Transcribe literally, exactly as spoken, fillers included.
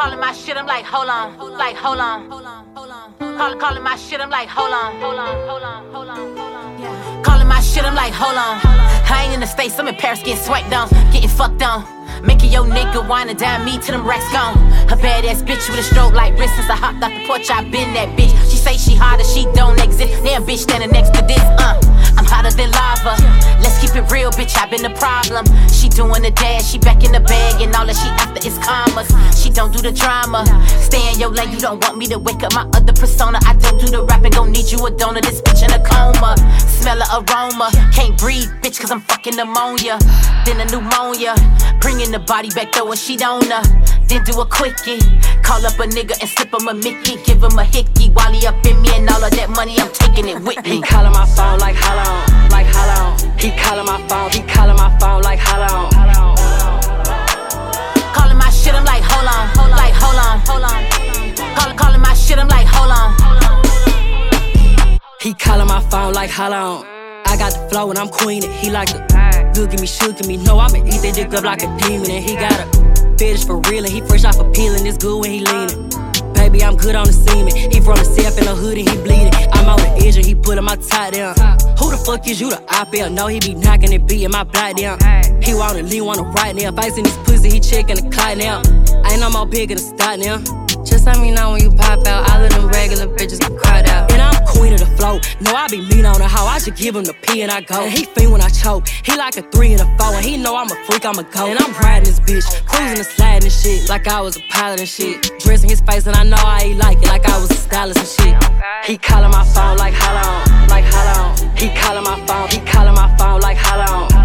Calling my shit, I'm like, hold on, like, hold on. Calling, calling my shit, I'm like, hold on, hold on, hold on, hold on, hold on. Calling my shit, I'm like, hold on. I ain't in the States, I'm in Paris getting swiped on, getting fucked on. Making your nigga whine and dime me till them racks gone. A badass bitch with a stroke like wrist. Since I hopped off the porch, I been that bitch. She say she hotter, she don't exist. Damn bitch standing next to this, uh I'm hotter than lava. Let's keep it real, bitch, I been the problem. She doing the dash, she back in the bag, and all that she after is commas. She don't do the drama. Stay in your lane, you don't want me to wake up my other persona. I don't do the rapping, gon' need you a donor. This bitch in a coma. Smell the aroma. Can't breathe, bitch, cause I'm fucking pneumonia. Then a pneumonia. Bringing the body back, throw a sheet on her. Then do a quickie. Call up a nigga and slip him a Mickey. Give him a hickey while he up in me, and all of that money, I'm taking it with me. He calling my phone like how long, like how long. He calling my phone, he calling my phone like how long. Calling my shit, I'm like hold on, like hold on, hold on. Calling, calling my shit, I'm like hold on. He calling my phone like how long. I got the flow and I'm queening. He like the good, give me, shook, give me. No, I'ma eat that dick up like a demon. And he got a fetish for real, and he fresh off a peeling. It's good when he leaning. Baby, I'm good on the semen. He from the south in the hood and he bleeding. I'm on the edge and he pulling my tie down. Who the fuck is you, the op L? No, he be knocking and beating my block down. He wanna lean, wanna right now. Vice in his pussy, he checking the clout now. Ain't no more bigger to start now. Just let me know when you pop out. All of them regular bitches get crowd out. And I'm queen of the flow. No, I be mean on the hoe. I just give him the P and I go. And he fiend when I choke. He like a three and a four. And he know I'm a freak, I'm a go. And I'm riding this bitch, cruising and sliding and shit. Like I was a pilot and shit. Dressing his face and I know I ain't like it. Like I was a stylist and shit. He calling my phone like how long, like how long. He calling my phone, he calling my phone like how long.